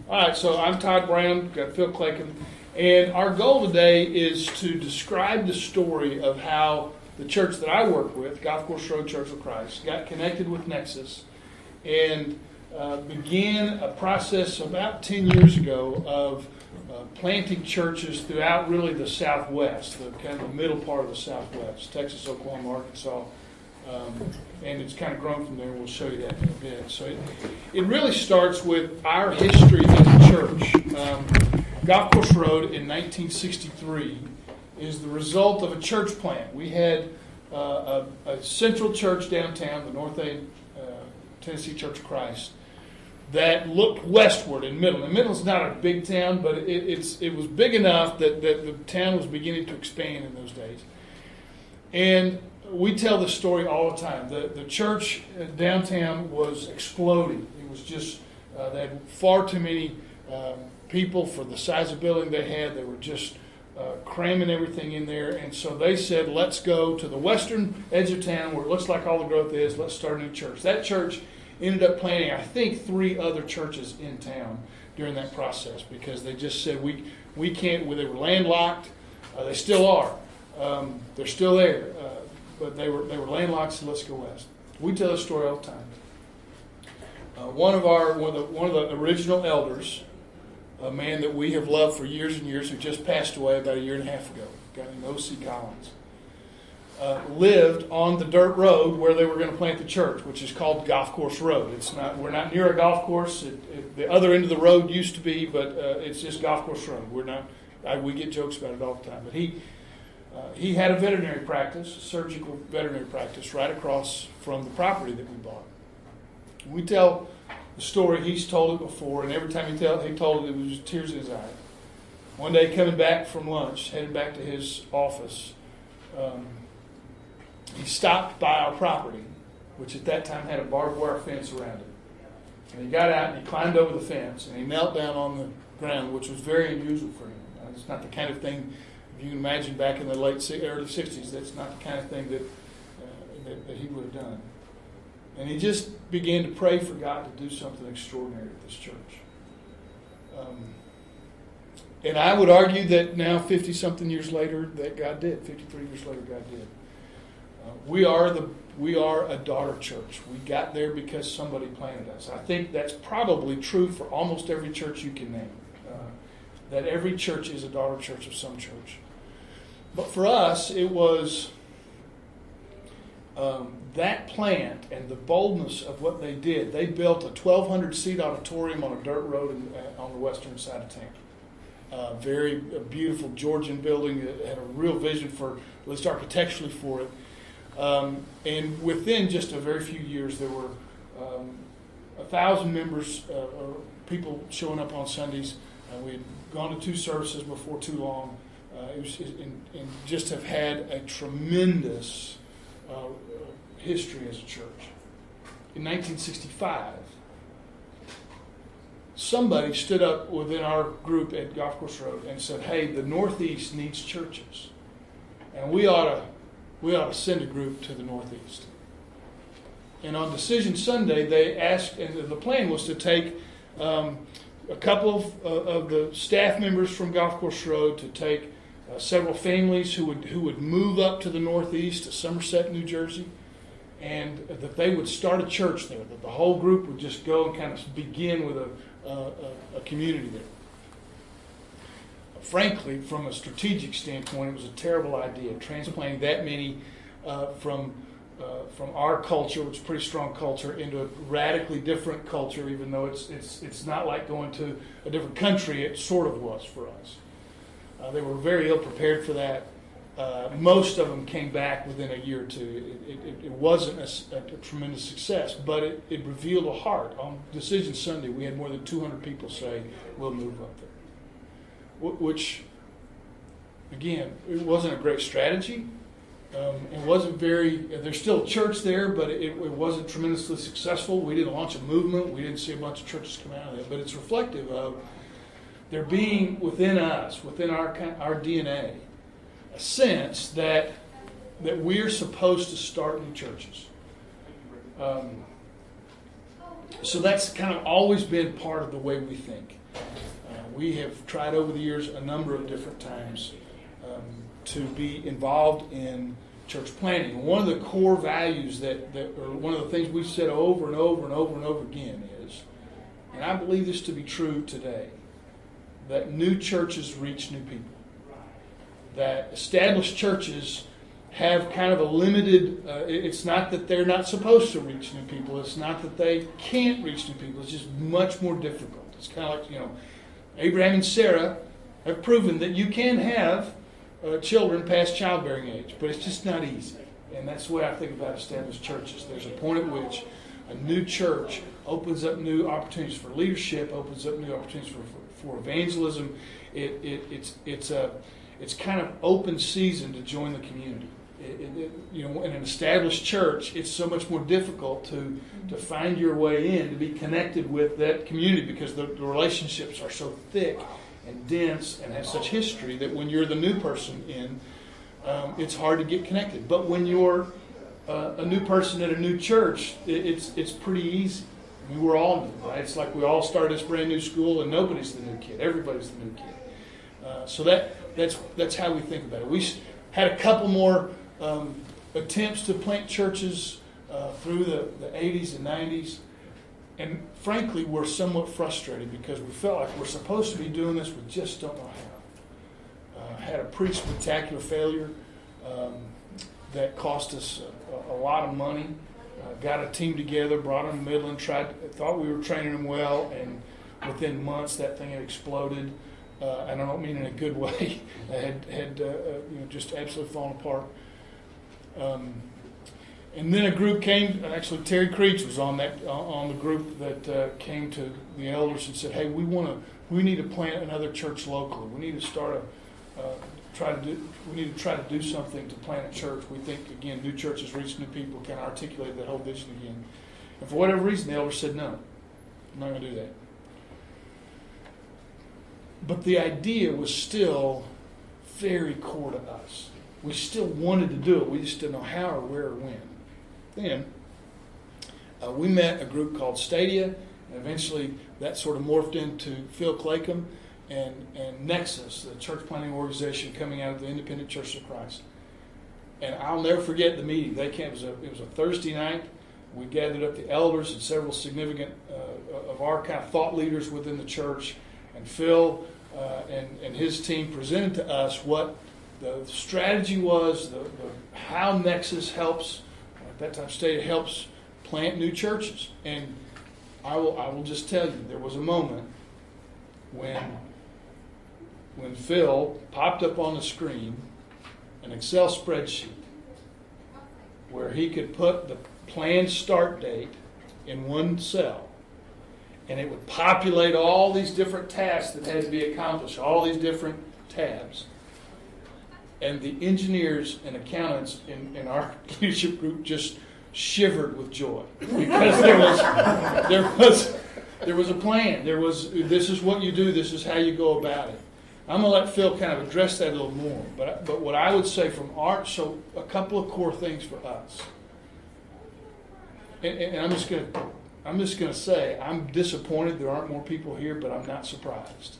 All right, so I'm Todd Brown, got Phil Clayton, and our goal today is to describe the story of how the church that I work with, Golf Course Road Church of Christ, got connected with Nexus and began a process about 10 years ago of planting churches throughout really the Southwest, the kind of the middle part of the Southwest, Texas, Oklahoma, Arkansas. And it's kind of grown from there. We'll show you that in a bit. So it really starts with our history as a church. Golf Course Road in 1963 is the result of a church plant. We had a central church downtown, the North End Tennessee Church of Christ, that looked westward in Middle. And Middle's not a big town, but it was big enough that the town was beginning to expand in those days. And we tell this story all the time. The church downtown was exploding. It was just, they had far too many people for the size of building they had. They were just cramming everything in there. And so they said, let's go to the western edge of town where it looks like all the growth is. Let's start a new church. That church ended up planting, I think, 3 other churches in town during that process because they just said, we can't, they were landlocked. They still are. They're still there. But they were landlocked, so let's go west. We tell this story all the time. One of the original elders, a man that we have loved for years and years, who just passed away about a year and a half ago, a guy named O.C. Collins, lived on the dirt road where they were going to plant the church, which is called Golf Course Road. We're not near a golf course. The other end of the road used to be, but it's just Golf Course Road. We get jokes about it all the time. But he had a veterinary practice, a surgical veterinary practice, right across from the property that we bought. We tell the story, he's told it before, and every time he told it, it was just tears in his eye. One day, coming back from lunch, headed back to his office, he stopped by our property, which at that time had a barbed wire fence around it. And he got out and he climbed over the fence, and he knelt down on the ground, which was very unusual for him. It's not the kind of thing you can imagine back in the early 60s. That's not the kind of thing that he would have done. And he just began to pray for God to do something extraordinary at this church. And I would argue that now, 50-something years later, that God did. 53 years later, God did. We are a daughter church. We got there because somebody planted us. I think that's probably true for almost every church you can name. That every church is a daughter church of some church. But for us, it was that plant and the boldness of what they did. They built a 1,200-seat auditorium on a dirt road on the western side of town. Very beautiful Georgian building that had a real vision for, at least architecturally, for it. And within just a very few years, there were 1,000 members, people showing up on Sundays. We had gone to 2 services before too long. And just have had a tremendous history as a church. In 1965, somebody stood up within our group at Golf Course Road and said, "Hey, the Northeast needs churches, and we ought to send a group to the Northeast." And on Decision Sunday, they asked, and the plan was to take a couple of the staff members from Golf Course Road, to take several families who would move up to the Northeast, to Somerset, New Jersey, and that they would start a church there. That the whole group would just go and kind of begin with a community there. Frankly, from a strategic standpoint, it was a terrible idea, transplanting that many from our culture, which is a pretty strong culture, into a radically different culture. Even though it's not like going to a different country, it sort of was for us. They were very ill prepared for that. Most of them came back within a year or two. It wasn't a tremendous success, but it revealed a heart. On Decision Sunday, we had more than 200 people say, "We'll move up there." Which, again, it wasn't a great strategy. It wasn't very. There's still a church there, but it wasn't tremendously successful. We didn't launch a movement. We didn't see a bunch of churches come out of that. But it's reflective of there being within us, within our DNA, a sense that we're supposed to start new churches. So that's kind of always been part of the way we think. we have tried over the years a number of different times to be involved in church planting. One of the core values or one of the things we've said over and over and over and over again is, and I believe this to be true today, that new churches reach new people. That established churches have kind of a limited, it's not that they're not supposed to reach new people. It's not that they can't reach new people. It's just much more difficult. It's kind of like, Abraham and Sarah have proven that you can have children past childbearing age, but it's just not easy. And that's the way I think about established churches. There's a point at which a new church opens up new opportunities for leadership, opens up new opportunities for evangelism. It's kind of open season to join the community. In an established church, it's so much more difficult to find your way in, to be connected with that community, because the relationships are so thick and dense and have such history that when you're the new person in, it's hard to get connected. But when you're a new person at a new church, it's pretty easy. I mean, we're all new, right? It's like we all start this brand new school and nobody's the new kid. Everybody's the new kid. So that's how we think about it. We had a couple more attempts to plant churches through the 80s and 90s. And frankly, we're somewhat frustrated because we felt like we're supposed to be doing this, we just don't know how. Had a pretty spectacular failure that cost us a lot of money. Got a team together, brought them to Midland, thought we were training them well, and within months that thing had exploded. And I don't mean in a good way. had just absolutely fallen apart. And then a group came. Actually, Terry Creech was on the group that came to the elders and said, "Hey, we need to plant another church locally. We need to start we need to try to do something to plant a church. We think, again, new churches reach new people, can articulate that whole vision again." And for whatever reason, the elders said, "No, I'm not going to do that." But the idea was still very core to us. We still wanted to do it. We just didn't know how or where or when. Then we met a group called Stadia, and eventually that sort of morphed into Phil Claycomb and Nexus, the church planting organization coming out of the Independent Church of Christ. And I'll never forget the meeting. They came. It was a Thursday night. We gathered up the elders and several significant of our kind of thought leaders within the church. And Phil and his team presented to us what the strategy was, how Nexus helps, at that time Stadia helps plant new churches. And I will just tell you, there was a moment when Phil popped up on the screen an Excel spreadsheet where he could put the planned start date in one cell, and it would populate all these different tasks that had to be accomplished, all these different tabs. And the engineers and accountants in our leadership group just shivered with joy because there was a plan. This is what you do. This is how you go about it. I'm going to let Phil kind of address that a little more. But what I would say from so a couple of core things for us. And I'm just going to say I'm disappointed there aren't more people here, but I'm not surprised.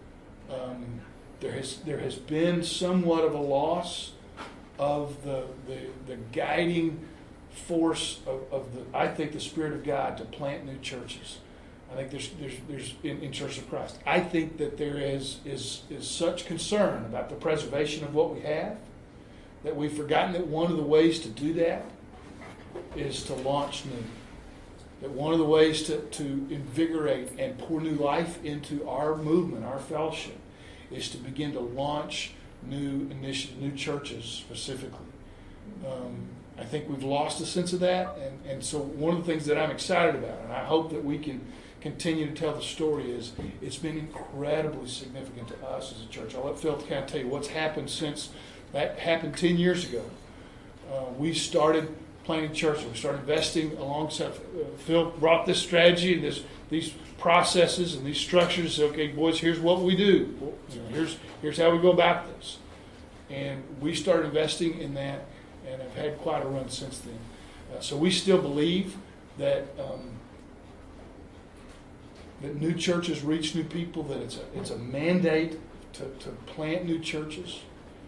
There has been somewhat of a loss of the guiding force of I think the Spirit of God to plant new churches. I think there's in Church of Christ. I think that there is such concern about the preservation of what we have that we've forgotten that one of the ways to do that is to launch new. That one of the ways to invigorate and pour new life into our movement, our fellowship, is to begin to launch new initiatives, new churches specifically. I think we've lost a sense of that, and so one of the things that I'm excited about, and I hope that we can continue to tell the story, is it's been incredibly significant to us as a church. I'll let Phil kind of tell you what's happened since that happened 10 years ago. We started planting churches. We started investing alongside. Phil brought this strategy and these processes and these structures. Okay, boys, here's what we do. Here's how we go about this. And we started investing in that and have had quite a run since then. So we still believe that that new churches reach new people, that it's a mandate to plant new churches.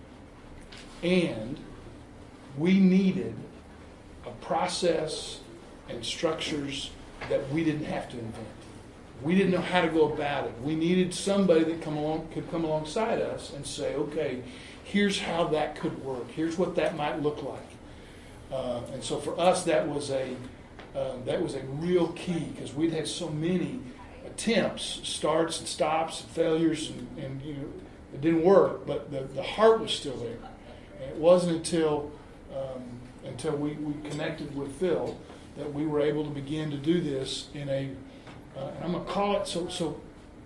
And we needed a process and structures that we didn't have to invent. We didn't know how to go about it. We needed somebody that could come alongside us and say, okay, here's how that could work. Here's what that might look like. And so for us, that was a real key, because we'd had so many attempts, starts and stops and failures, and it didn't work. But the heart was still there. And it wasn't until we connected with Phil that we were able to begin to do this in a. And I'm going to call it so.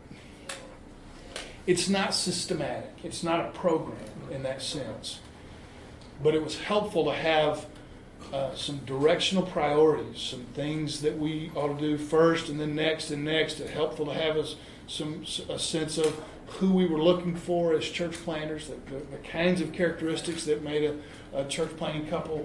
It's not systematic. It's not a program in that sense. But it was helpful to have some directional priorities, some things that we ought to do first and then next and next. It's helpful to have a sense of who we were looking for as church planters, the kinds of characteristics that made a church planting couple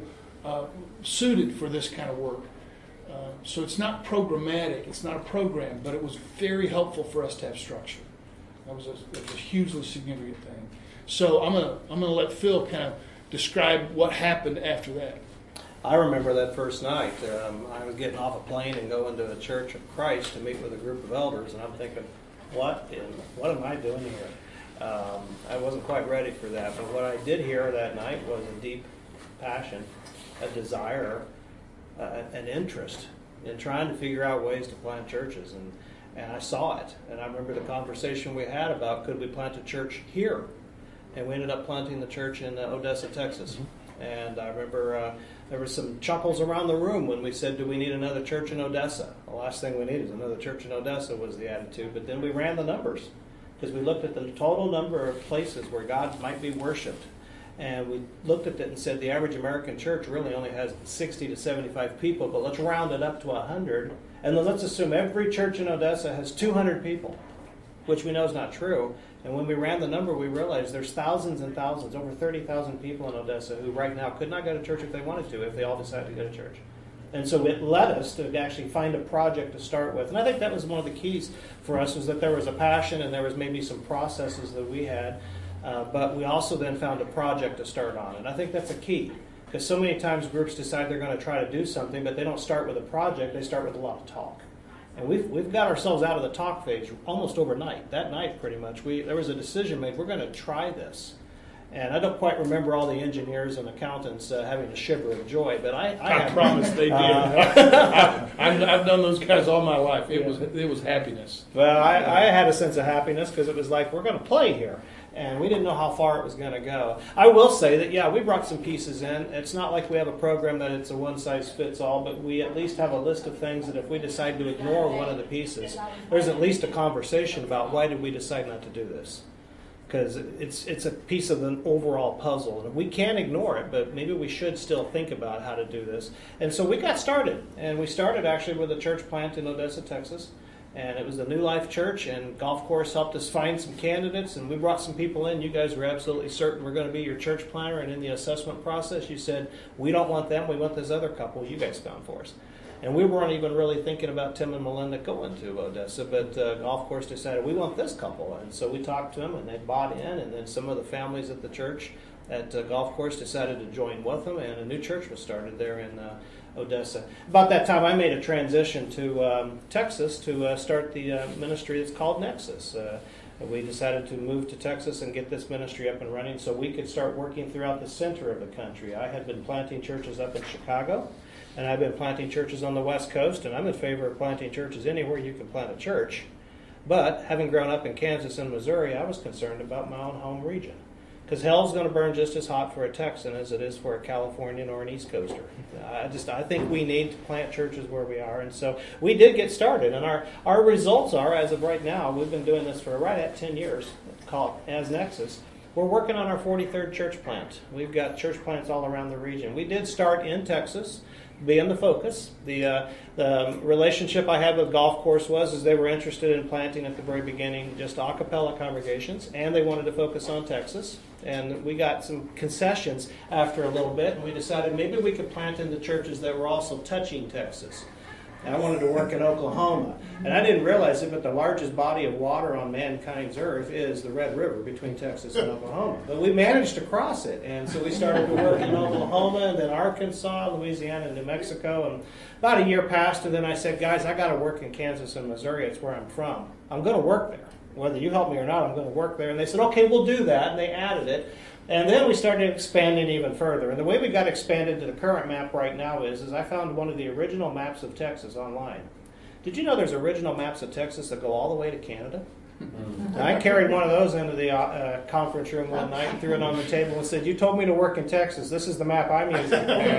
suited for this kind of work. So it's not programmatic, it's not a program, but it was very helpful for us to have structure. That was a hugely significant thing. So I'm gonna let Phil kind of describe what happened after that. I remember that first night. I was getting off a plane and going to a Church of Christ to meet with a group of elders, and I'm thinking, what am I doing here? I wasn't quite ready for that, but what I did hear that night was a deep passion, a desire, an interest in trying to figure out ways to plant churches, and I saw it. And I remember the conversation we had about, could we plant a church here? And we ended up planting the church in Odessa, Texas. Mm-hmm. And I remember there was some chuckles around the room when we said, do we need another church in Odessa? The last thing we need is another church in Odessa, was the attitude. But then we ran the numbers, because we looked at the total number of places where God might be worshipped. And we looked at it and said the average American church really only has 60 to 75 people, but let's round it up to 100. And then let's assume every church in Odessa has 200 people, which we know is not true. And when we ran the number, we realized there's thousands and thousands, over 30,000 people in Odessa who right now could not go to church if they wanted to, if they all decided to go to church. And so it led us to actually find a project to start with. And I think that was one of the keys for us, was that there was a passion and there was maybe some processes that we had. But we also then found a project to start on. And I think that's a key, because so many times groups decide they're going to try to do something, but they don't start with a project, they start with a lot of talk. And we've got ourselves out of the talk phase almost overnight. That night, pretty much, there was a decision made, we're going to try this. And I don't quite remember all the engineers and accountants having a shiver of joy, but I promise they did. I've done those guys all my life. It was happiness. Well, I had a sense of happiness, because it was like, we're going to play here. And we didn't know how far it was going to go. I will say that, we brought some pieces in. It's not like we have a program that it's a one-size-fits-all, but we at least have a list of things that if we decide to ignore one of the pieces, there's at least a conversation about why did we decide not to do this. Because it's a piece of an overall puzzle. And we can't ignore it, but maybe we should still think about how to do this. And so we got started. And we started actually with a church plant in Odessa, Texas. And it was the New Life Church, and Golf Course helped us find some candidates, and we brought some people in. You guys were absolutely certain we're going to be your church planter, and in the assessment process you said, we don't want them, we want this other couple you guys found for us. And we weren't even really thinking about Tim and Melinda going to Odessa, but Golf Course decided, we want this couple. And so we talked to them, and they bought in, and then some of the families at the church at Golf Course decided to join with them, and a new church was started there in Odessa. About that time, I made a transition to Texas to start the ministry that's called Nexus. We decided to move to Texas and get this ministry up and running so we could start working throughout the center of the country. I had been planting churches up in Chicago, and I've been planting churches on the West Coast, and I'm in favor of planting churches anywhere you can plant a church. But having grown up in Kansas and Missouri, I was concerned about my own home region. Because hell's going to burn just as hot for a Texan as it is for a Californian or an East Coaster. I think we need to plant churches where we are. And so we did get started. And our results are, as of right now, we've been doing this for right at 10 years, called as Nexus. We're working on our 43rd church plant. We've got church plants all around the region. We did start in Texas, being the focus. The relationship I had with Golf Course was they were interested in planting at the very beginning just a cappella congregations, and they wanted to focus on Texas. And we got some concessions after a little bit, and we decided maybe we could plant into churches that were also touching Texas. And I wanted to work in Oklahoma. And I didn't realize it, but the largest body of water on mankind's earth is the Red River between Texas and Oklahoma. But we managed to cross it. And so we started to work in Oklahoma, and then Arkansas, Louisiana, and New Mexico. And about a year passed, and then I said, guys, I got to work in Kansas and Missouri. It's where I'm from. I'm going to work there. Whether you help me or not, I'm going to work there. And they said, okay, we'll do that. And they added it. And then we started expanding even further. And the way we got expanded to the current map right now is I found one of the original maps of Texas online. Did you know there's original maps of Texas that go all the way to Canada? Mm-hmm. I carried one of those into the conference room one night and threw it on the table and said, you told me to work in Texas. This is the map I'm using.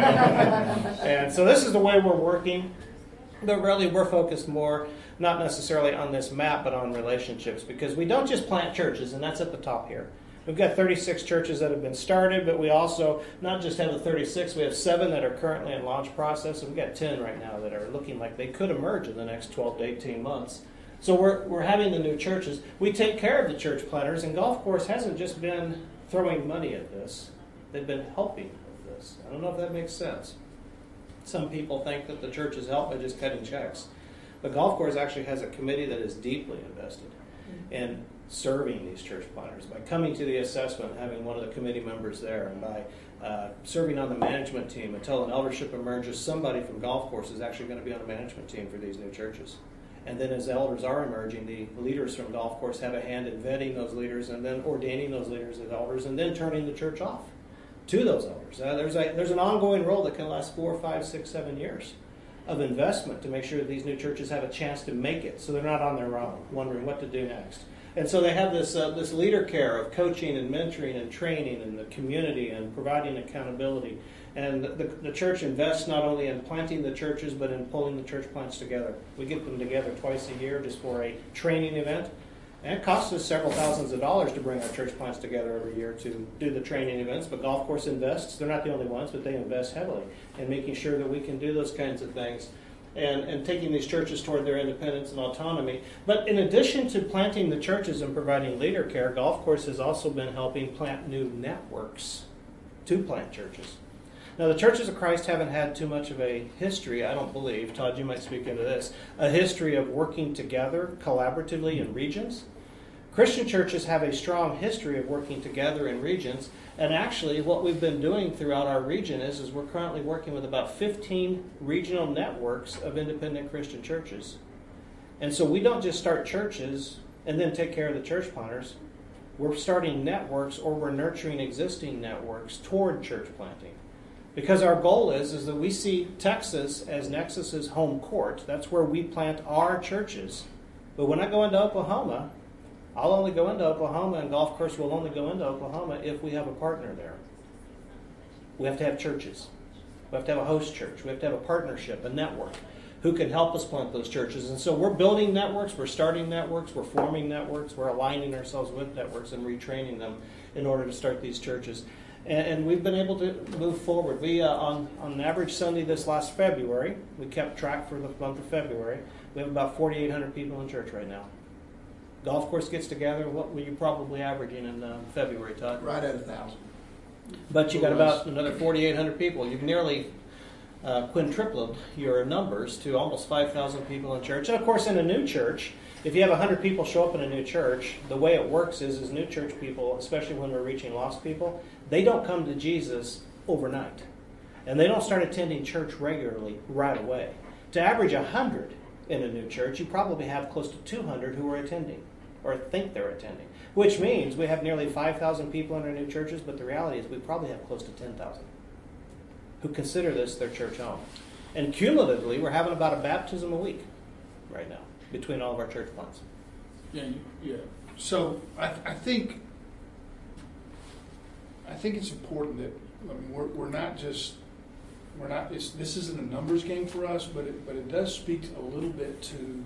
And so this is the way we're working. But really, we're focused more, not necessarily on this map, but on relationships. Because we don't just plant churches, and that's at the top here. We've got 36 churches that have been started, but we also not just have the 36, we have 7 that are currently in launch process, and we've got 10 right now that are looking like they could emerge in the next 12 to 18 months. So we're having the new churches. We take care of the church planters, and Golf Course hasn't just been throwing money at this. They've been helping with this. I don't know if that makes sense. Some people think that the churches help by just cutting checks. But Golf Course actually has a committee that is deeply invested in serving these church planters by coming to the assessment, having one of the committee members there, and by serving on the management team until an eldership emerges. Somebody from Golf Course is actually going to be on a management team for these new churches. And then as elders are emerging, the leaders from Golf Course have a hand in vetting those leaders and then ordaining those leaders as elders and then turning the church off to those elders. There's an ongoing role that can last 4, 5, 6, 7 years of investment to make sure that these new churches have a chance to make it so they're not on their own, wondering what to do next. And so they have this leader care of coaching and mentoring and training in the community and providing accountability. And the church invests not only in planting the churches, but in pulling the church plants together. We get them together twice a year just for a training event. And it costs us several thousands of dollars to bring our church plants together every year to do the training events. But Golf Course invests. They're not the only ones, but they invest heavily in making sure that we can do those kinds of things. And taking these churches toward their independence and autonomy. But in addition to planting the churches and providing leader care, Golf Course has also been helping plant new networks to plant churches. Now, the Churches of Christ haven't had too much of a history, I don't believe, Todd, you might speak into this, a history of working together collaboratively in regions. Christian churches have a strong history of working together in regions, and actually what we've been doing throughout our region is we're currently working with about 15 regional networks of independent Christian churches. And so we don't just start churches and then take care of the church planters. We're starting networks, or we're nurturing existing networks toward church planting. Because our goal is that we see Texas as Nexus's home court. That's where we plant our churches. But when I go into Oklahoma, I'll only go into Oklahoma, and Golf Course will only go into Oklahoma if we have a partner there. We have to have churches. We have to have a host church. We have to have a partnership, a network, who can help us plant those churches. And so we're building networks, we're starting networks, we're forming networks, we're aligning ourselves with networks and retraining them in order to start these churches. And we've been able to move forward. We, on an average Sunday this last February, we kept track for the month of February, we have about 4,800 people in church right now. Golf Course gets together, what were you probably averaging in February, Todd? Right at 1,000. But you got about another 4,800 people. You've nearly quintupled your numbers to almost 5,000 people in church. And of course, in a new church, if you have 100 people show up in a new church, the way it works is new church people, especially when we're reaching lost people, they don't come to Jesus overnight. And they don't start attending church regularly right away. To average 100 in a new church, you probably have close to 200 who are attending or think they're attending, which means we have nearly 5,000 people in our new churches, but the reality is we probably have close to 10,000 who consider this their church home. And cumulatively, we're having about a baptism a week right now between all of our church plants. Yeah. So I think it's important that we're not just. This isn't a numbers game for us, but it does speak a little bit to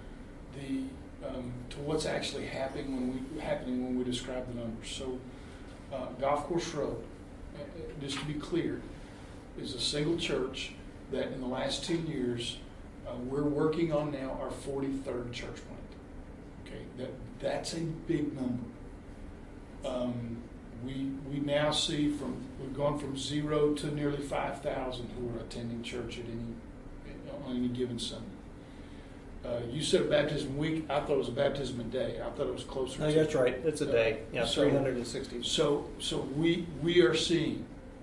to what's actually happening when we describe the numbers. So, Golf Course Road, just to be clear, is a single church that in the last 2 years we're working on now our 43rd church plant. Okay, that's a big number. We now see we've gone from 0 to nearly 5,000 who are attending church at on any given Sunday. You said a baptism week. I thought it was a baptism a day. I thought it was closer. No, to that's right. It's a day. Yeah, So- 360. So we are seeing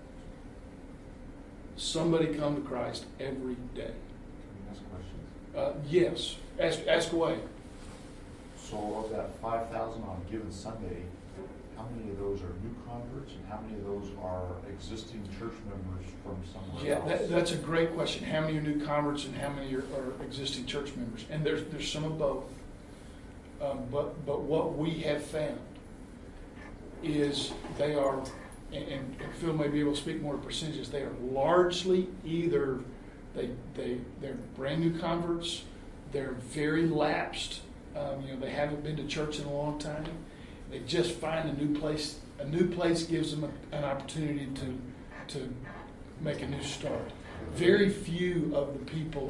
somebody come to Christ every day. Ask questions. Yes, ask away. So of that 5,000 on a given Sunday, how many of those are new converts and how many of those are existing church members from somewhere Yeah, else? that's a great question. How many are new converts and how many are existing church members? And there's some of both. But what we have found is they are, and Phil may be able to speak more to percentages, they are largely either they're brand new converts, they're very lapsed, they haven't been to church in a long time. They just find a new place. A new place gives them an opportunity to make a new start. Very few of the people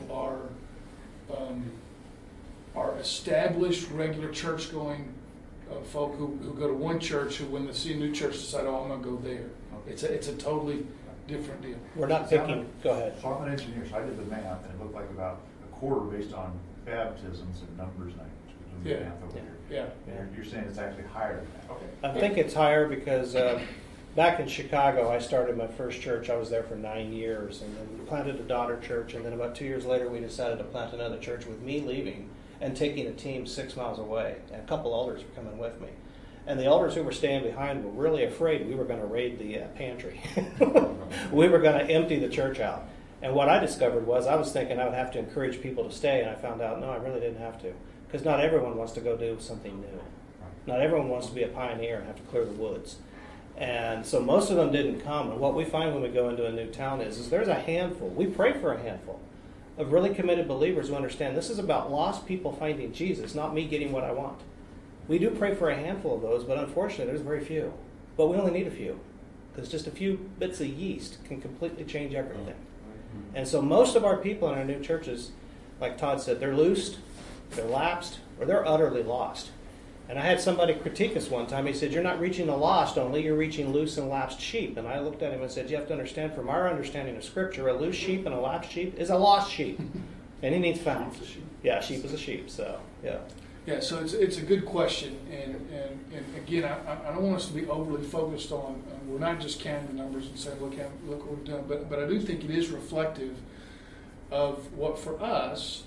are established, regular church-going folk who go to one church who, when they see a new church, decide, "Oh, I'm going to go there." Okay. It's a totally different deal. We're not picking. Go ahead. So I'm an engineer, so I did the math, and it looked like about a quarter based on baptisms and numbers, and I was doing the Yeah. math over here. Yeah. You're saying it's actually higher than that? Okay. I think it's higher because back in Chicago, I started my first church. I was there for 9 years, and then we planted a daughter church. And then about 2 years later, we decided to plant another church with me leaving and taking a team 6 miles away. And a couple elders were coming with me. And the elders who were staying behind were really afraid we were going to raid the pantry. We were going to empty the church out. And what I discovered was I was thinking I would have to encourage people to stay, and I found out, no, I really didn't have to. Because not everyone wants to go do something new. Not everyone wants to be a pioneer and have to clear the woods. And so most of them didn't come. And what we find when we go into a new town is there's a handful. We pray for a handful of really committed believers who understand this is about lost people finding Jesus, not me getting what I want. We do pray for a handful of those, but unfortunately there's very few. But we only need a few, because just a few bits of yeast can completely change everything. And so most of our people in our new churches, like Todd said, they're loosed, they're lapsed, or they're utterly lost. And I had somebody critique us one time. He said, "You're not reaching the lost only, you're reaching loose and lapsed sheep." And I looked at him and said, "You have to understand, from our understanding of Scripture, a loose sheep and a lapsed sheep is a lost sheep. And he needs found." Yeah, sheep is a sheep, so, yeah. Yeah, so it's a good question, and again, I don't want us to be overly focused on. We're not just counting the numbers and saying, look what we've done, but I do think it is reflective of what for us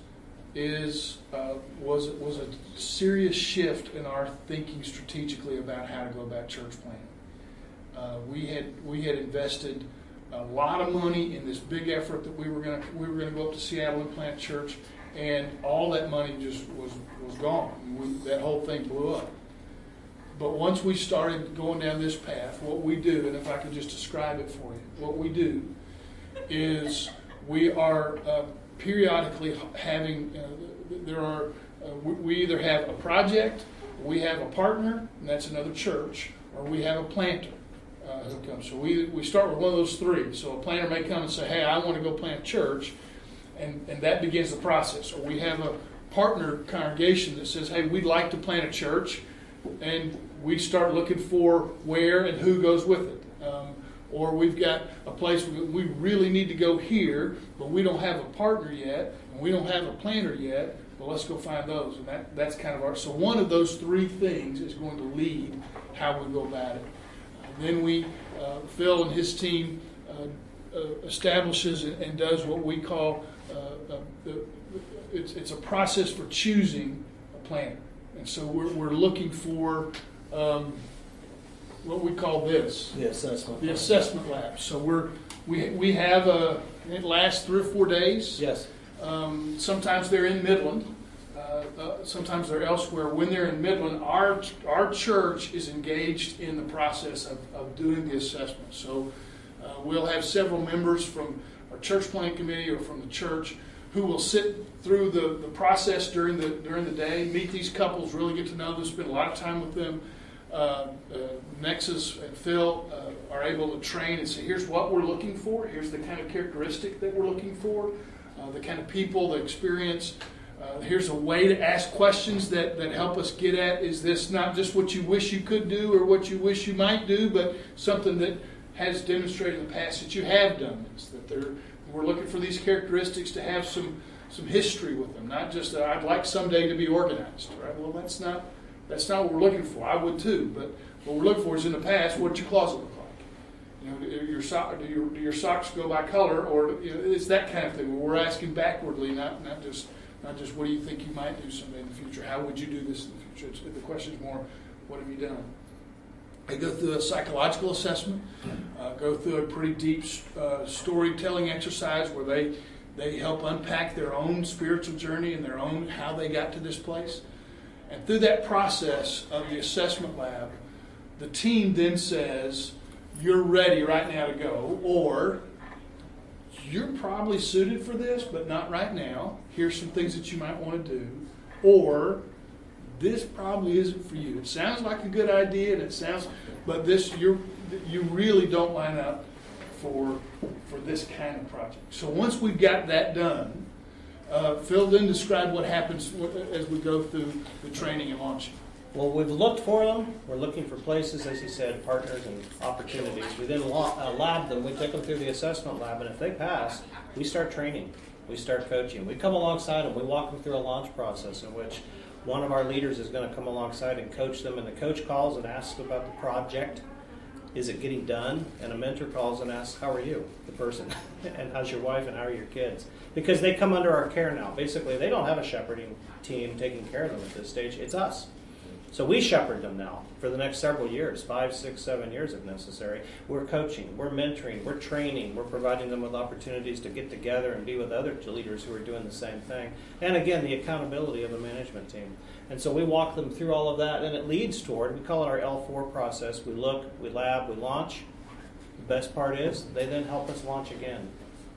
was a serious shift in our thinking strategically about how to go about church planning. We had invested a lot of money in this big effort that we were going to go up to Seattle and plant church. And all that money just was gone. That whole thing blew up. But once we started going down this path, what we do, and if I could just describe it for you, what we do is we are periodically having, we either have a project, we have a partner, and that's another church, or we have a planter who comes. So we start with one of those three. So a planter may come and say, "Hey, I want to go plant church." And that begins the process. Or we have a partner congregation that says, "Hey, we'd like to plant a church," and we start looking for where and who goes with it. Or we've got a place we really need to go here, but we don't have a partner yet, and we don't have a planter yet. Well, let's go find those, and that's kind of our. So one of those three things is going to lead how we go about it. Then Phil and his team establishes and does what we call. It's a process for choosing a planter, and so we're looking for what we call this The assessment. the assessment lab. So we have it lasts 3 or 4 days. Yes. Sometimes they're in Midland. Sometimes they're elsewhere. When they're in Midland, our church is engaged in the process of doing the assessment. So we'll have several members from our church planning committee or from the church who will sit through the process during the day, meet these couples, really get to know them, spend a lot of time with them. Nexus and Phil are able to train and say, here's what we're looking for, here's the kind of characteristic that we're looking for, the kind of people, the experience. Here's a way to ask questions that help us get at, is this not just what you wish you could do or what you wish you might do, but something that has demonstrated in the past that you have done this, that We're looking for these characteristics to have some history with them, not just that I'd like someday to be organized. Right? Well, that's not what we're looking for. I would too, but what we're looking for is in the past, what did your closet look like? You know, do your socks go by color, or it's that kind of thing. Where we're asking backwardly, not just what do you think you might do someday in the future? How would you do this in the future? The question is more, what have you done? They go through a psychological assessment, go through a pretty deep storytelling exercise where they help unpack their own spiritual journey and their own how they got to this place. And through that process of the assessment lab, the team then says, you're ready right now to go, or you're probably suited for this, but not right now. Here's some things that you might want to do. Or this probably isn't for you. It sounds like a good idea, and but you really don't line up for this kind of project. So once we've got that done, Phil then described what happens as we go through the training and launching. Well, we've looked for them. We're looking for places, as he said, partners and opportunities. We then lab them. We take them through the assessment lab, and if they pass, we start training. We start coaching. We come alongside them. We walk them through a launch process in which one of our leaders is going to come alongside and coach them, and the coach calls and asks about the project. Is it getting done? And a mentor calls and asks, how are you, the person? And how's your wife and how are your kids? Because they come under our care now. Basically, they don't have a shepherding team taking care of them at this stage. It's us. So we shepherd them now for the next several years, 5, 6, 7 years if necessary. We're coaching, we're mentoring, we're training, we're providing them with opportunities to get together and be with other leaders who are doing the same thing. And again, the accountability of the management team. And so we walk them through all of that, and it leads toward, we call it our L4 process. We look, we lab, we launch. The best part is they then help us launch again.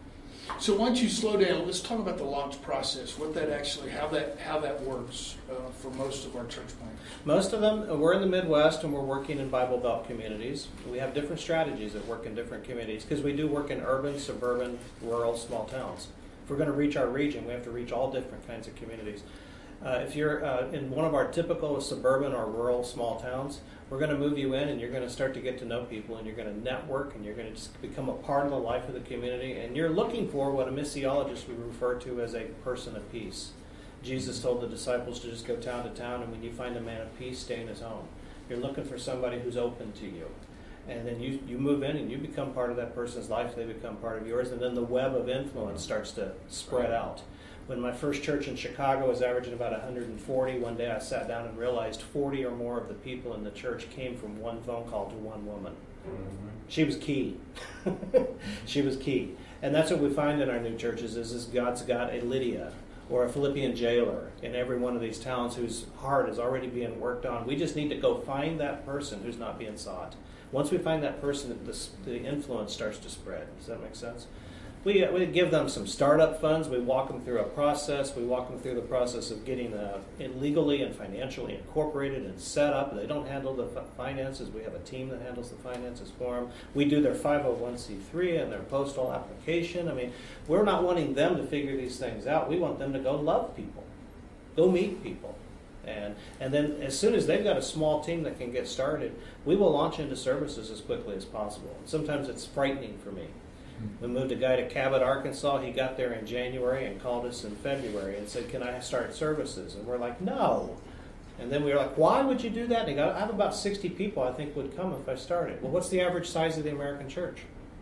So once you slow down, let's talk about the launch process. What that actually, how that works for most of our church plants. Most of them, we're in the Midwest and we're working in Bible Belt communities. We have different strategies that work in different communities because we do work in urban, suburban, rural, small towns. If we're going to reach our region, we have to reach all different kinds of communities. If you're in one of our typical suburban or rural small towns, we're going to move you in and you're going to start to get to know people and you're going to network and you're going to just become a part of the life of the community, and you're looking for what a missiologist would refer to as a person of peace. Jesus told the disciples to just go town to town, and when you find a man of peace, stay in his home. You're looking for somebody who's open to you. And then you move in and you become part of that person's life, they become part of yours, and then the web of influence starts to spread out. When my first church in Chicago was averaging about 140, one day I sat down and realized 40 or more of the people in the church came from one phone call to one woman. She was key. She was key. And that's what we find in our new churches is God's got a Lydia or a Philippian jailer in every one of these towns whose heart is already being worked on. We just need to go find that person who's not being sought. Once we find that person, the influence starts to spread. Does that make sense? We give them some startup funds. We walk them through a process. We walk them through the process of getting legally and financially incorporated and set up. They don't handle the finances. We have a team that handles the finances for them. We do their 501c3 and their postal application. I mean, we're not wanting them to figure these things out. We want them to go love people, go meet people. And then as soon as they've got a small team that can get started, we will launch into services as quickly as possible. And sometimes it's frightening for me. We moved a guy to Cabot, Arkansas. He got there in January and called us in February and said, can I start services? And we're like, no. And then we were like, why would you do that? And he goes, I have about 60 people I think would come if I started. Well, what's the average size of the American church?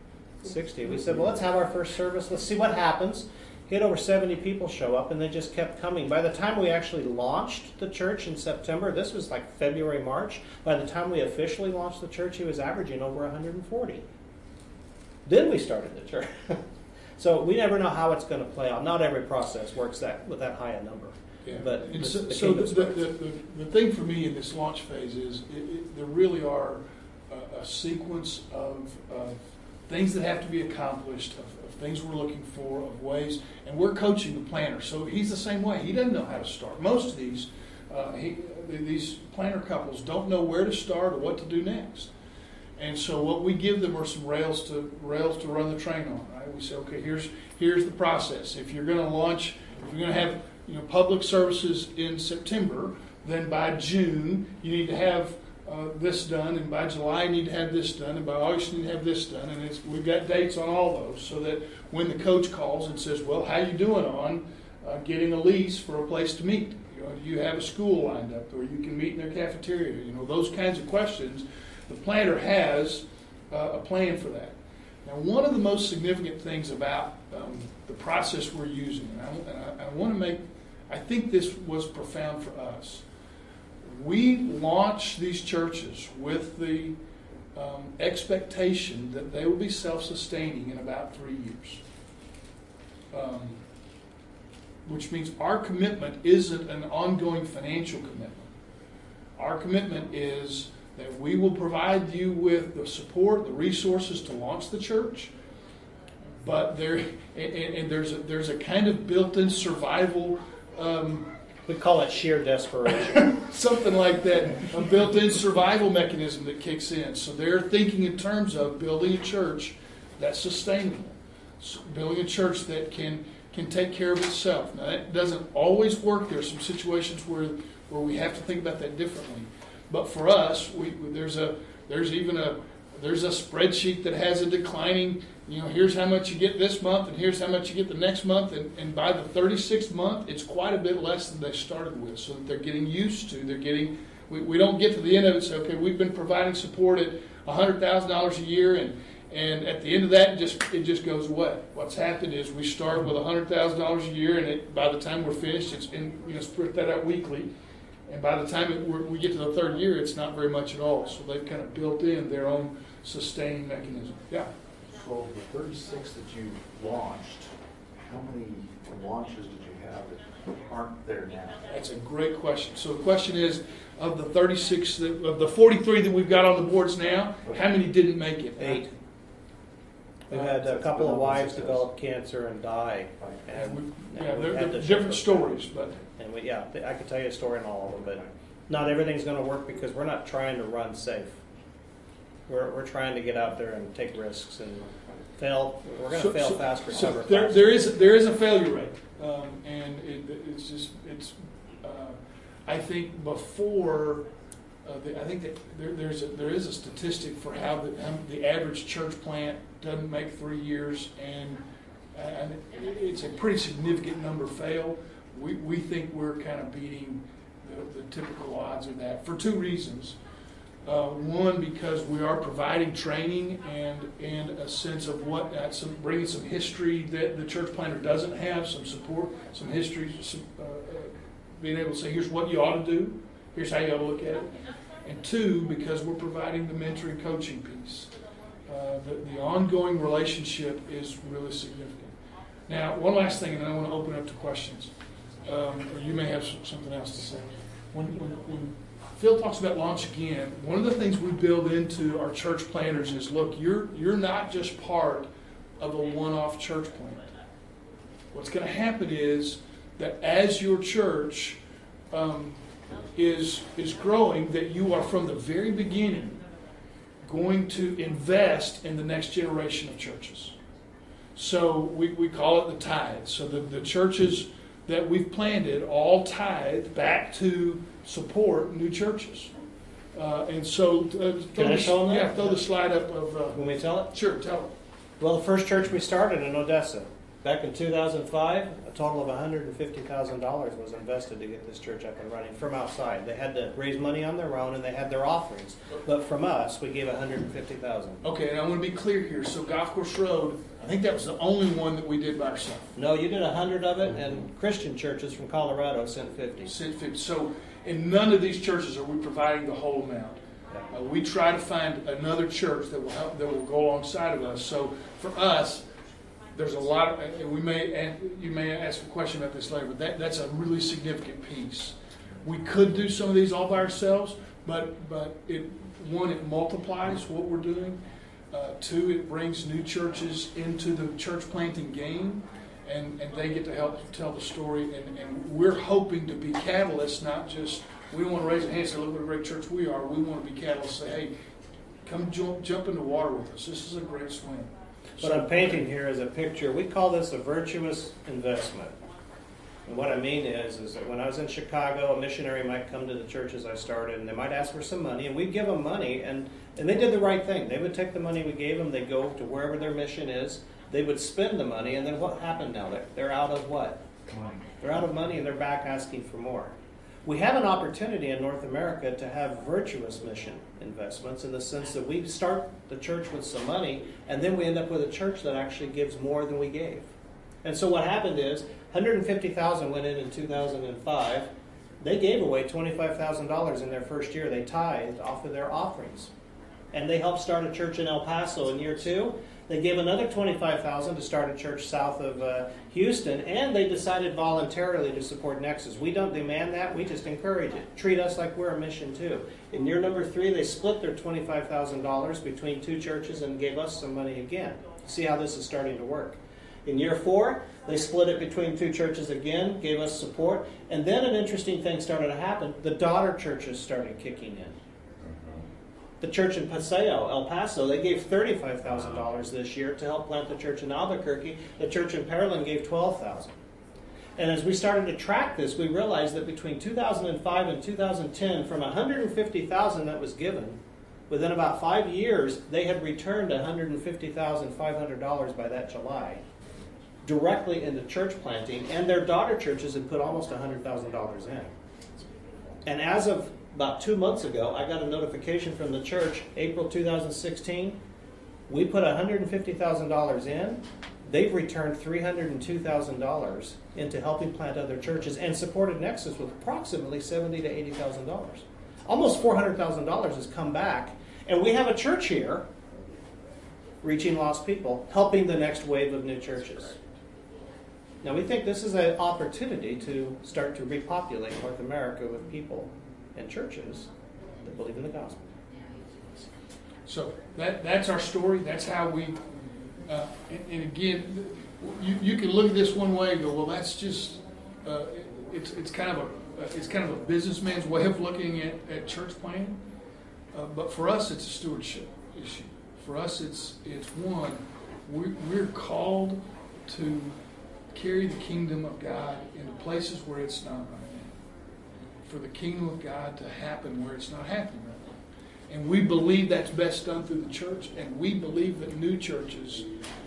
60. We said, well, let's have our first service. Let's see what happens. He had over 70 people show up, and they just kept coming. By the time we actually launched the church in September, this was like February, March. By the time we officially launched the church, he was averaging over 140. Then we started the church. So we never know how it's going to play out. Not every process works with that high a number. Yeah. But the thing for me in this launch phase is there really are a sequence of things that have to be accomplished, of things we're looking for, of ways, and we're coaching the planner. So he's the same way. He doesn't know how to start. Most of these planner couples don't know where to start or what to do next. And so what we give them are some rails to run the train on. Right? We say, okay, here's the process. If you're going to launch, if you're going to have public services in September, then by June you need to have this done, and by July I need to have this done, and by August I need to have this done, and we've got dates on all those, so that when the coach calls and says, well, how you doing on getting a lease for a place to meet? Do you have a school lined up, or you can meet in their cafeteria? Those kinds of questions. The planner has a plan for that. Now, one of the most significant things about the process we're using, and I want to make, I think this was profound for us. We launched these churches with the expectation that they will be self-sustaining in about 3 years. Which means our commitment isn't an ongoing financial commitment. Our commitment is that we will provide you with the support, the resources to launch the church, but there's a kind of built-in survival. We call it sheer desperation. Something like that, a built-in survival mechanism that kicks in. So they're thinking in terms of building a church that's sustainable, building a church that can take care of itself. Now, that doesn't always work. There are some situations where we have to think about that differently. But for us, there's a spreadsheet that has a declining. Here's how much you get this month, and here's how much you get the next month, and by the 36th month, it's quite a bit less than they started with. So that they're getting used to. We don't get to the end of it and say, okay, we've been providing support at $100,000 a year, and at the end of that, it just goes away. What's happened is we start with $100,000 a year, and by the time we're finished, split that out weekly. And by the time we get to the third year, it's not very much at all. So they've kind of built in their own sustaining mechanism. Yeah. So the 36 that you launched, how many launches did you have that aren't there now? That's a great question. So the question is, of the 36, of the 43 that we've got on the boards now, how many didn't make it? 8. We've had a couple of wives develop cancer and die. They're different stories, but... I could tell you a story on all of them, but not everything's going to work because we're not trying to run safe. We're trying to get out there and take risks and fail. We're going to fail fast, recover fast. There is a failure rate, and I think before. I think that there is a statistic for how the average church plant doesn't make 3 years, and it's a pretty significant number fail. We think we're kind of beating the typical odds of that for 2 reasons. One, because we are providing training and a sense of bringing some history that the church planter doesn't have, some support, some history, being able to say, here's what you ought to do, here's how you ought to look at it. And 2, because we're providing the mentoring coaching piece. The ongoing relationship is really significant. Now, one last thing, and then I want to open up to questions. Or you may have something else to say. When Phil talks about launch again, one of the things we build into our church planners is, look, you're not just part of a one-off church plant. What's going to happen is that as your church is growing, that you are from the very beginning going to invest in the next generation of churches. So we call it the tithe. So the churches that we've planted all tithe back to support new churches. And so Can I show them that? Yeah, throw the slide up of... Can we tell it? Sure, tell it. Well, the first church we started in Odessa, back in 2005, a total of $150,000 was invested to get this church up and running from outside. They had to raise money on their own, and they had their offerings. But from us, we gave $150,000. Okay, and I want to be clear here. So Golf Course Road, I think that was the only one that we did by ourselves. No, you did 100 of it, and Christian churches from Colorado sent 50. Sent 50. So in none of these churches are we providing the whole amount. We try to find another church that will help, that will go alongside of us. So for us, there's a lot of, and you may ask a question about this later, but that's a really significant piece. We could do some of these all by ourselves, but it multiplies what we're doing. 2, it brings new churches into the church planting game, and they get to help tell the story. And we're hoping to be catalysts, not just, we don't want to raise a hand and say, look what a great church we are. We want to be catalysts, say, hey, come jump in the water with us. This is a great swim. What I'm painting here is a picture. We call this a virtuous investment. And what I mean is that when I was in Chicago, a missionary might come to the churches I started, and they might ask for some money, and we'd give them money, and they did the right thing. They would take the money we gave them, they'd go to wherever their mission is, they would spend the money, and then what happened now? They're out of what? Money. They're out of money, and they're back asking for more. We have an opportunity in North America to have virtuous mission investments in the sense that we start the church with some money, and then we end up with a church that actually gives more than we gave. And so what happened is, $150,000 went in 2005. They gave away $25,000 in their first year. They tithed off of their offerings. And they helped start a church in El Paso in year 2. They gave another $25,000 to start a church south of Houston, and they decided voluntarily to support Nexus. We don't demand that. We just encourage it. Treat us like we're a mission too. In year number 3, they split their $25,000 between 2 churches and gave us some money again. See how this is starting to work. In year 4, they split it between 2 churches again, gave us support, and then an interesting thing started to happen. The daughter churches started kicking in. The church in Paseo, El Paso, they gave $35,000 this year to help plant the church in Albuquerque. The church in Pearland gave $12,000. And as we started to track this, we realized that between 2005 and 2010, from $150,000 that was given, within about 5 years, they had returned $150,500 by that July directly into church planting, and their daughter churches had put almost $100,000 in. And as of about 2 months ago, I got a notification from the church, April 2016, we put $150,000 in. They've returned $302,000 into helping plant other churches and supported Nexus with approximately $70,000 to $80,000. Almost $400,000 has come back, and we have a church here reaching lost people, helping the next wave of new churches. Now, we think this is an opportunity to start to repopulate North America with people and churches that believe in the gospel. So that's our story. That's how we, and again, you can look at this one way and go, well, that's just, it's kind of a businessman's way of looking at church planting. But for us, it's a stewardship issue. For us, it's one, we're called to carry the kingdom of God into places where it's not right now. For the kingdom of God to happen where it's not happening right now. And we believe that's best done through the church, and we believe that new churches,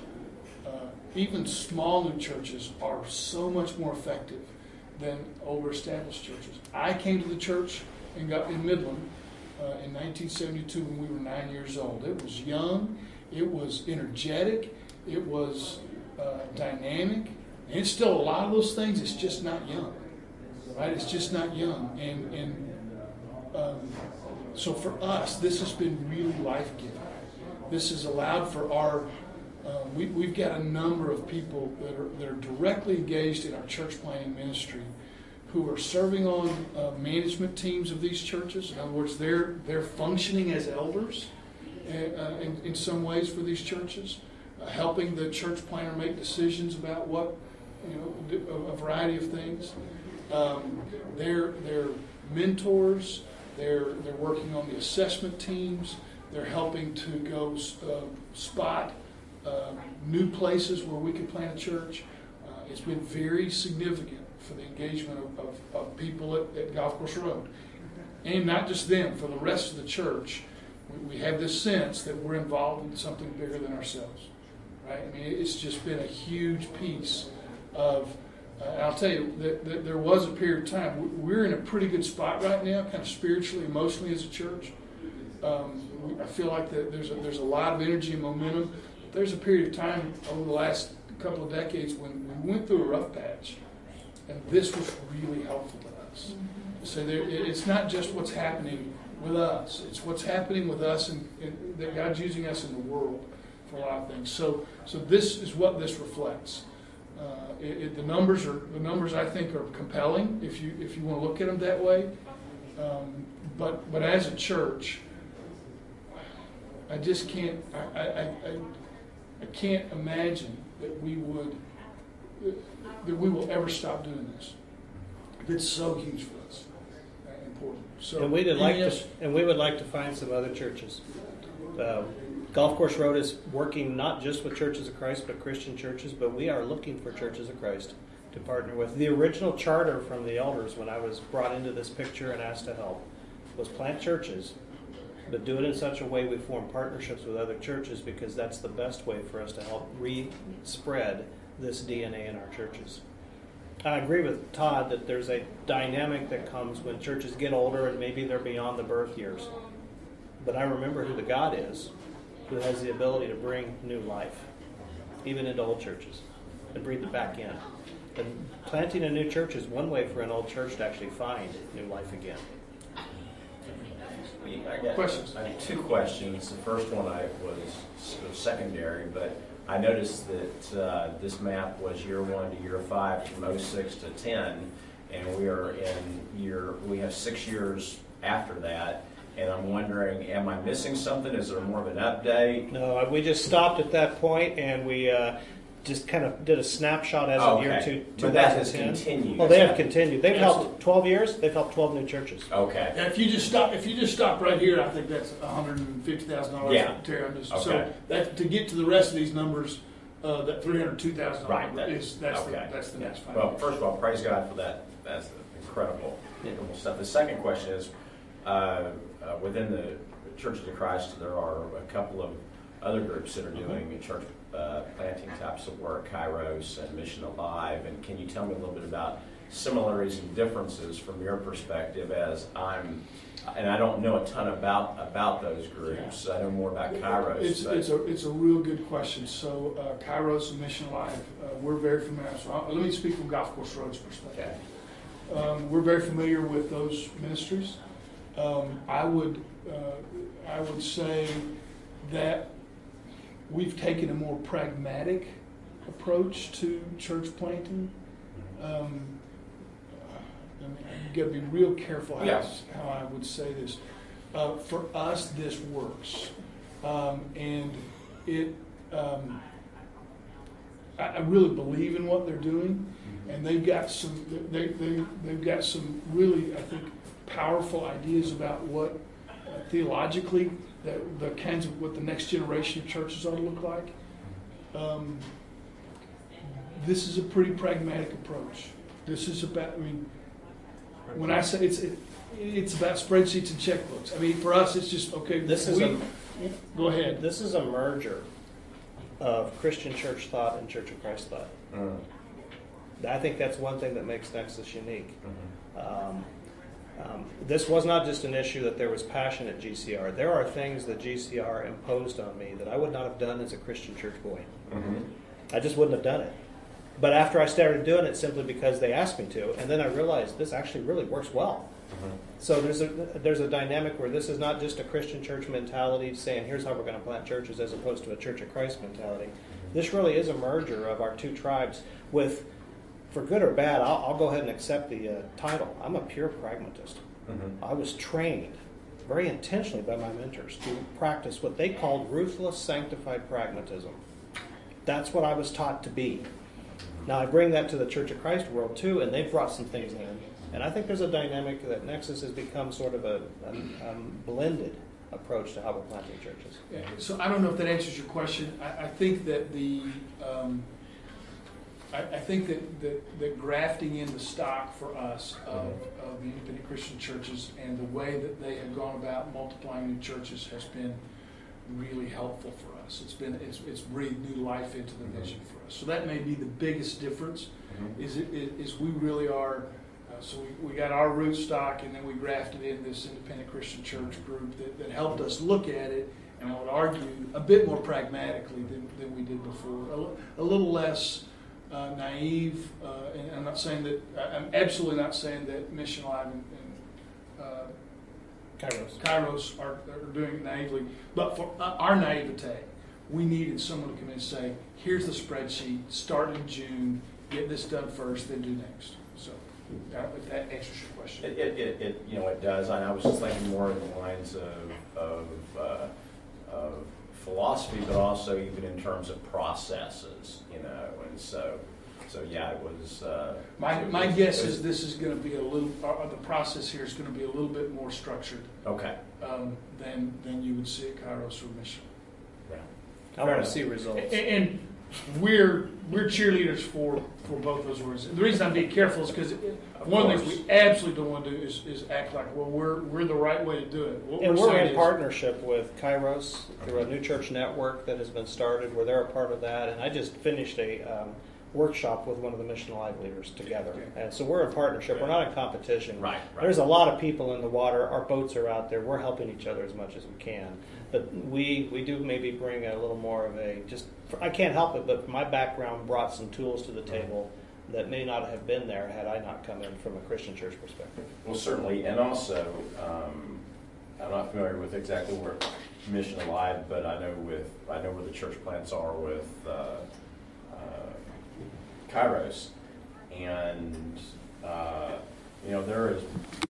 even small new churches, are so much more effective than older established churches. I came to the church in Midland in 1972 when we were 9 years old. It was young, it was energetic, it was dynamic, and it's still a lot of those things. It's just not young, right? It's just not young, and so for us, this has been really life-giving. This has allowed for our. We've got a number of people that are directly engaged in our church planting ministry, who are serving on management teams of these churches. In other words, they're functioning as elders in some ways for these churches, helping the church planter make decisions about what, a variety of things. They're mentors. They're working on the assessment teams. They're helping to go spot new places where we can plant a church. It's been very significant for the engagement of people at Golf Course Road. And not just them, for the rest of the church. We have this sense that we're involved in something bigger than ourselves. Right? I mean, it's just been a huge piece of, I'll tell you, that there was a period of time, we're in a pretty good spot right now, kind of spiritually, emotionally as a church. I feel like there's a lot of energy and momentum. There's a period of time over the last couple of decades when we went through a rough patch, and this was really helpful to us. So it's not just what's happening with us; it's what's happening with us, and that God's using us in the world for a lot of things. So this is what this reflects. The numbers I think are compelling if you want to look at them that way. But as a church, I just can't. I can't imagine that we will ever stop doing this. It's so huge for us, important. So, and we would like to find some other churches. Golf Course Road is working not just with Churches of Christ, but Christian churches. But we are looking for Churches of Christ to partner with. The original charter from the elders when I was brought into this picture and asked to help was plant churches, but do it in such a way we form partnerships with other churches, because that's the best way for us to help re-spread this DNA in our churches. I agree with Todd that there's a dynamic that comes when churches get older and maybe they're beyond the birth years. But I remember who the God is, who has the ability to bring new life, even into old churches, and breathe it back in. And planting a new church is one way for an old church to actually find new life again. Questions? I have two questions. The first one was sort of secondary, but I noticed that this map was year 1 to year 5 from 06 to 10, and we have 6 years after that. And I'm wondering, am I missing something? Is there more of an update? No, we just stopped at that point, and we just kind of did a snapshot as of year 2010. But that has continued. Well, they have continued. They've helped 12 years. They've helped 12 new churches. Okay. And if you just stop right here, I think that's $150,000. Yeah. Okay. Okay. So that to get to the rest of these numbers, that $302,000 Right. that's the next five. Well, first of all, praise God for that. That's incredible stuff. The second question is, within the Churches of Christ, there are a couple of other groups that are doing church planting types of work, Kairos and Mission Alive. And can you tell me a little bit about similarities and differences from your perspective? And I don't know a ton about those groups. I know more about Kairos. It's a real good question. So Kairos and Mission Alive, we're very familiar. So let me speak from Golf Course Road's perspective. Okay. We're very familiar with those ministries. I would say that we've taken a more pragmatic approach to church planting. You've got to be real careful how I would say this. For us, this works, and it. I really believe in what they're doing, and they've got some. They've got some really, I think, powerful ideas about what theologically the kinds of what the next generation of churches ought to look like. This is a pretty pragmatic approach. This is about. When I say it's about spreadsheets and checkbooks. For us, it's just okay. Go ahead. This is a merger of Christian church thought and Church of Christ thought. I think that's one thing that makes Nexus unique. This was not just an issue that there was passion at GCR. There are things that GCR imposed on me that I would not have done as a Christian church boy. I just wouldn't have done it. But after I started doing it simply because they asked me to, and then I realized this actually really works well. So there's a dynamic where this is not just a Christian church mentality saying here's how we're going to plant churches as opposed to a Church of Christ mentality. This really is a merger of our two tribes with, for good or bad, I'll go ahead and accept the title. I'm a pure pragmatist. I was trained very intentionally by my mentors to practice what they called ruthless sanctified pragmatism. That's what I was taught to be. Now I bring that to the Church of Christ world too, and they've brought some things in. And I think there's a dynamic that Nexus has become sort of a blended approach to how we're planting churches. Yeah. So I don't know if that answers your question. I think that that grafting in the stock for us of the independent Christian churches and the way that they have gone about multiplying new churches has been really helpful for us. It's breathed new life into the vision for us. So that may be the biggest difference. Is we really are. So we got our root stock, and then we grafted in this independent Christian church group that helped us look at it, and I would argue a bit more pragmatically than we did before. A little less naive, and I'm absolutely not saying that Mission Live and Kairos are doing it naively, but for our naivete, we needed someone to come in and say, here's the spreadsheet, start in June, get this done first, then do next. So if that answers your question. It does. And I was just thinking more in the lines of philosophy, but also even in terms of processes, and so yeah, it was. My guess is this is going to be a little. The process here is going to be a little bit more structured. Okay. Than you would see at Kairos or Mission. Yeah. I want to see results. And we're cheerleaders for both those words. The reason I'm being careful is because one of the things we absolutely don't want to do is act like, well, we're the right way to do it. What And we're saying in is- partnership with Kairos through a New Church Network that has been started, where they're a part of that. And I just finished a workshop with one of the Mission Alive leaders together. And so we're in partnership. We're not in competition. Right. There's a lot of people in the water. Our boats are out there. We're helping each other as much as we can. But we do maybe bring a little more of a, I can't help it, but my background brought some tools to the table that may not have been there had I not come in from a Christian church perspective. Well, certainly, and also, I'm not familiar with exactly where Mission Alive, but I know where the church plants are with Kairos, and there is